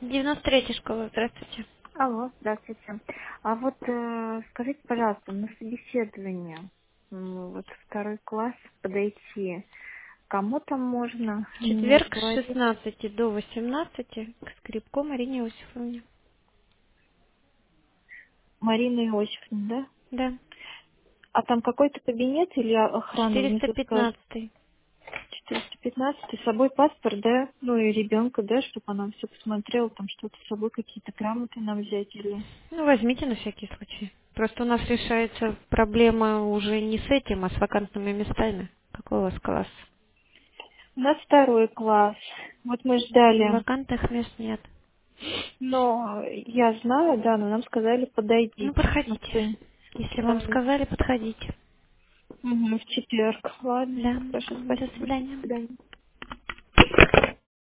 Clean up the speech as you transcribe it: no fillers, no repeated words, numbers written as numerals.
93-я школа, здравствуйте. Алло, здравствуйте. А вот скажите, пожалуйста, на собеседование, вот второй класс подойти, кому там можно? В Мне вот четверг с говорит 16 до 18 к Скрипко Марине Иосифовне. Марина Иосифовна, да? Да. А там какой-то кабинет или охрана? Вы мне тут скажете. 415. 415, с собой паспорт, да? Ну и ребенка, да, чтобы она все посмотрела, там что-то с собой, какие-то грамоты нам взять или... Ну, возьмите на всякий случай. Просто у нас решается проблема уже не с этим, а с вакантными местами. Какой у вас класс? У нас второй класс. Вот мы ждали. Вакантных мест нет. Но я знаю, да, но нам сказали, Ну, подойдите. Ну, подходите. кто Если вам сказали, подходите. Мгм, в четверг. Ладно. Да. Хорошо, До спасибо. До свидания. свидания.